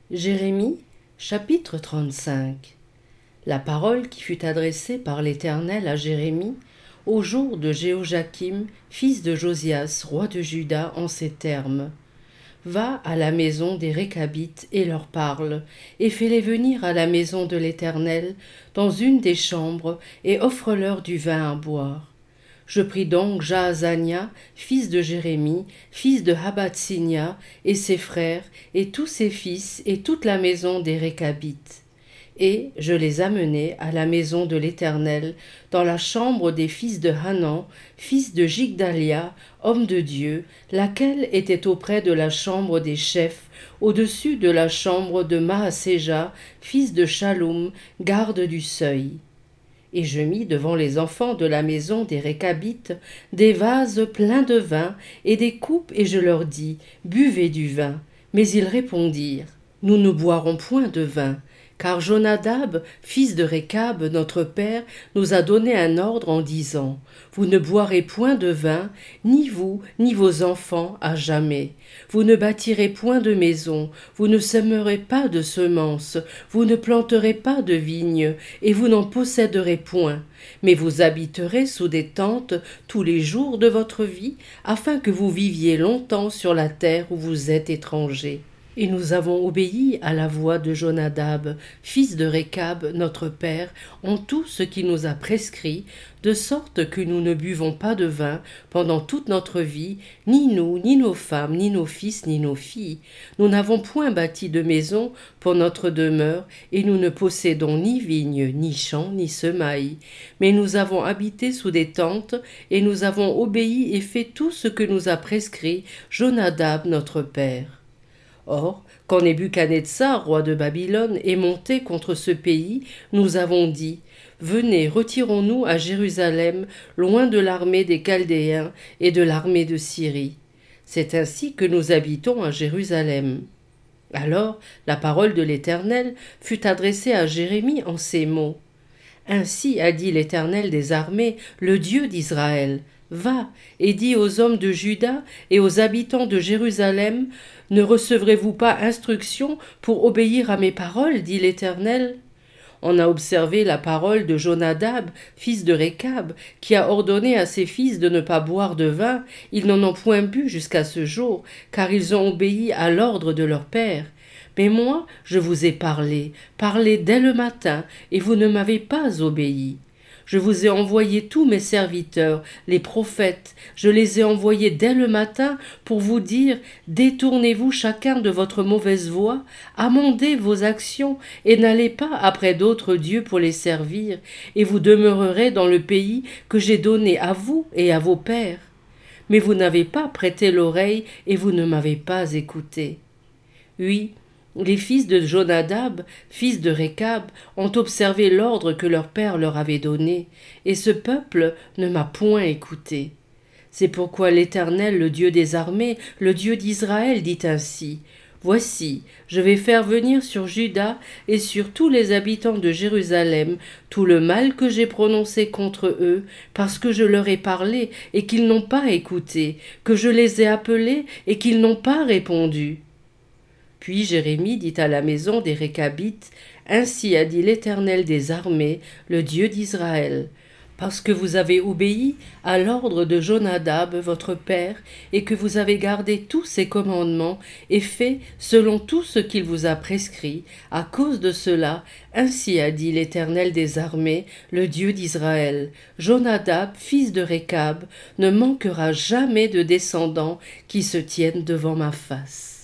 Jérémie, chapitre 35. La parole qui fut adressée par l'Éternel à Jérémie au jour de Jéhojakim, fils de Josias, roi de Juda, en ces termes. Va à la maison des Récabites et leur parle, et fais-les venir à la maison de l'Éternel, dans une des chambres, et offre-leur du vin à boire. Je pris donc Jaazania, fils de Jérémie, fils de Habatsigna, et ses frères, et tous ses fils, et toute la maison des Récabites. Et je les amenai à la maison de l'Éternel, dans la chambre des fils de Hanan, fils de Jigdalia, homme de Dieu, laquelle était auprès de la chambre des chefs, au-dessus de la chambre de Maaséja, fils de Shallum, garde du seuil. Et je mis devant les enfants de la maison des Récabites des vases pleins de vin et des coupes, et je leur dis, buvez du vin. Mais ils répondirent, nous ne boirons point de vin, car Jonadab, fils de Récab, notre père, nous a donné un ordre en disant, vous ne boirez point de vin, ni vous, ni vos enfants, à jamais. Vous ne bâtirez point de maison, vous ne sèmerez pas de semences, vous ne planterez pas de vignes, et vous n'en posséderez point. Mais vous habiterez sous des tentes tous les jours de votre vie, afin que vous viviez longtemps sur la terre où vous êtes étrangers. Et nous avons obéi à la voix de Jonadab, fils de Récab, notre père, en tout ce qu'il nous a prescrit, de sorte que nous ne buvons pas de vin pendant toute notre vie, ni nous, ni nos femmes, ni nos fils, ni nos filles. Nous n'avons point bâti de maison pour notre demeure, et nous ne possédons ni vignes, ni champs, ni semailles. Mais nous avons habité sous des tentes, et nous avons obéi et fait tout ce que nous a prescrit Jonadab, notre père. Or, quand Nebuchadnezzar, roi de Babylone, est monté contre ce pays, nous avons dit, venez, retirons-nous à Jérusalem, loin de l'armée des Chaldéens et de l'armée de Syrie. C'est ainsi que nous habitons à Jérusalem. Alors, la parole de l'Éternel fut adressée à Jérémie en ces mots. Ainsi a dit l'Éternel des armées, le Dieu d'Israël. Va et dis aux hommes de Juda et aux habitants de Jérusalem, ne recevrez-vous pas instruction pour obéir à mes paroles, dit l'Éternel? On a observé la parole de Jonadab, fils de Récab, qui a ordonné à ses fils de ne pas boire de vin. Ils n'en ont point bu jusqu'à ce jour, car ils ont obéi à l'ordre de leur père. Mais moi, je vous ai parlé dès le matin, et vous ne m'avez pas obéi. Je vous ai envoyé tous mes serviteurs, les prophètes, je les ai envoyés dès le matin pour vous dire, détournez-vous chacun de votre mauvaise voie, amendez vos actions et n'allez pas après d'autres dieux pour les servir, et vous demeurerez dans le pays que j'ai donné à vous et à vos pères. Mais vous n'avez pas prêté l'oreille et vous ne m'avez pas écouté. Oui, les fils de Jonadab, fils de Récab, ont observé l'ordre que leur père leur avait donné, et ce peuple ne m'a point écouté. C'est pourquoi l'Éternel, le Dieu des armées, le Dieu d'Israël, dit ainsi, voici, je vais faire venir sur Juda et sur tous les habitants de Jérusalem tout le mal que j'ai prononcé contre eux, parce que je leur ai parlé et qu'ils n'ont pas écouté, que je les ai appelés et qu'ils n'ont pas répondu. Puis Jérémie dit à la maison des Récabites, ainsi a dit l'Éternel des armées, le Dieu d'Israël, parce que vous avez obéi à l'ordre de Jonadab, votre père, et que vous avez gardé tous ses commandements et fait selon tout ce qu'il vous a prescrit, à cause de cela, ainsi a dit l'Éternel des armées, le Dieu d'Israël, Jonadab, fils de Récab, ne manquera jamais de descendants qui se tiennent devant ma face.